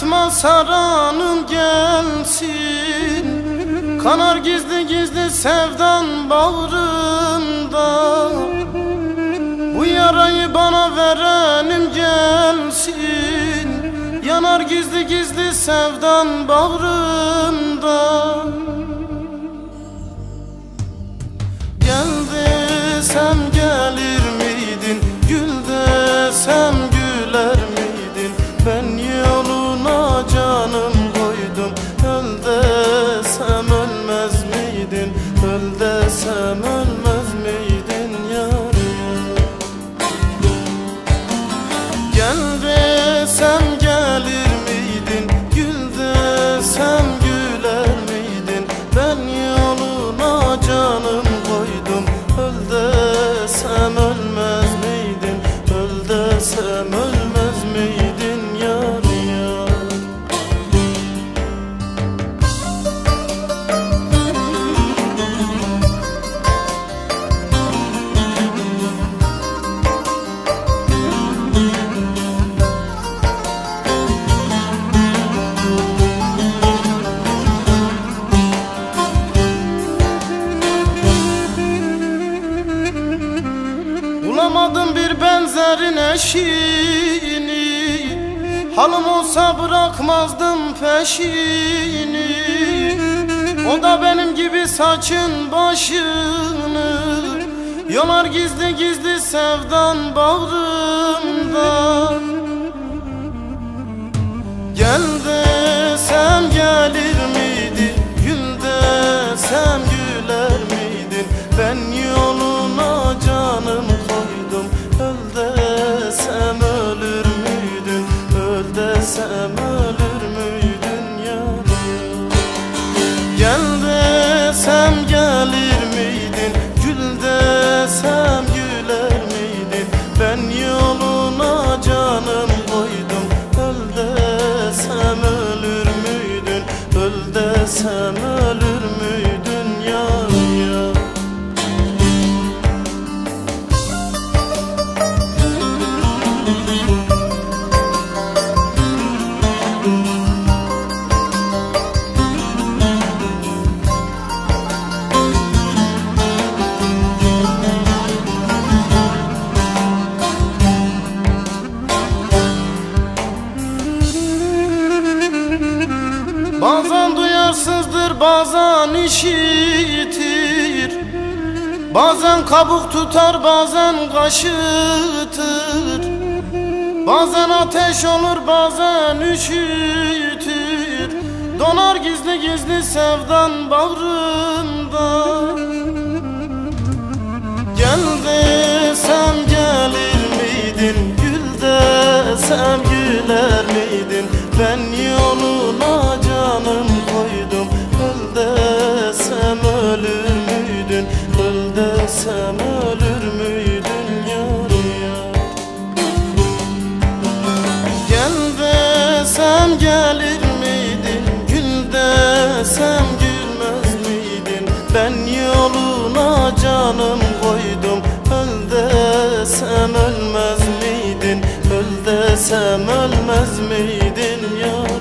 Unutma saranım gelsin, kanar gizli gizli sevdan bağrımda. Bu yarayı bana verenim gelsin, yanar gizli gizli sevdan bağrımda. Gel desem gelir miydin, gül desem güler miydin? Ben yoluna canım koydum, öl desem ölmez miydin? Öl desem ölmez miydin yar yar? Gel desem gelir miydin, gül desem güler miydin? Ben yoluna canım koydum, öl desem ölmez miydin? Öl desem ölmez miydin yar yar? Bulamadım bir benzerin eşini, halim olsa bırakmazdım peşini. O da benim gibi saçın başını yolar gizli gizli sevdan bağrımda. Gel desem gelir miydi, gül desem güler miydin? Ben yoluna canım koydum, öl desem ölür müydün? Öl desem ölür müydün yar yar? Gel desem gelir miydin, gül desem güler miydin? Ben yoluna canım koydum, öl desem ölür müydün? Öl desem ölür müydün yar yar? Bazen duyarsızdır, bazen işitir, bazen kabuk tutar, bazen kaşıtır, bazen ateş olur, bazen üşütür. Donar gizli gizli sevdan bağrımda. Gel desem gelir miydin, gül desem güler miydin? Ben yoluna canım koydum, öl desem ölür müydün? Öl desem ölür müydün yar yar? Gel desem gelir miydin, gül desem gülmez miydin? Ben yoluna canım koydum, öl desem ölmez miydin? Öl desem ölmez miydin yar?